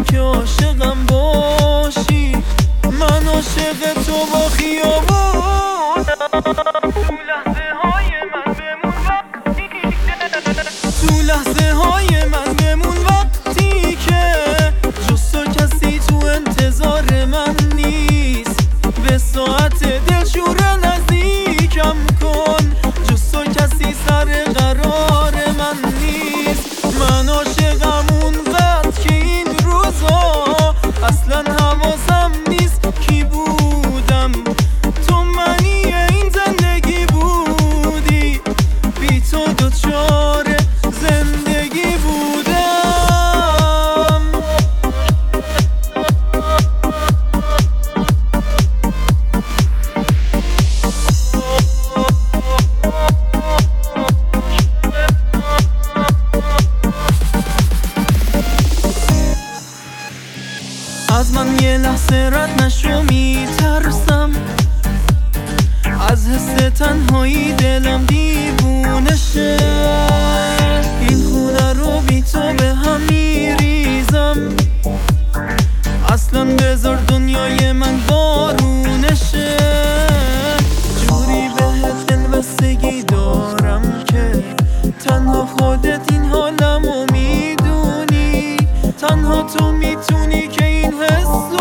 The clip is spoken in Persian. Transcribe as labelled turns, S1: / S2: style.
S1: که عاشقم باشی. من عاشق تو با خیابون، تو لحظه های من بمون وقتی که، تو لحظه های من بمون وقتی که جز تو کسی تو انتظار من نیست. به ساعت دلشوره نزدیکم کن، جز تو کسی سر قرار من نیست. من عاشقم اونقدر که این روزا اصلا حواسم نیست کی بودم. تو معنی این زندگی بودی، بی تو دوچار زندگی بودم. از من یه لحظه رد نشو، میترسم از حس تنهایی دلم دیوونه شه. این خونه رو بی تو به هم میریزم، اصلا بذار دنیای من بارونشه. جوری بهت دلبستگی دارم که تنها خودت این حالمو میدونی، تنها تو میتونی که این حس